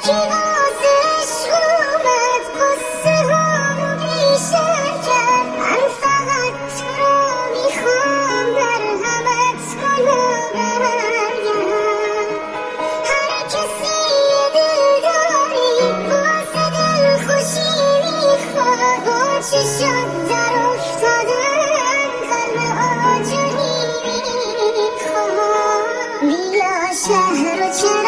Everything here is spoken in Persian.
که واسه عشق اومد قصه هامو بیشتر کرد. من فقط تو رو میخوام مرحمت کنم برگرد. هر کسی یه دل داری واسه دل خوشی میخواد. با چشات در افتادن قلب آجوری میخواد. بیا شهر و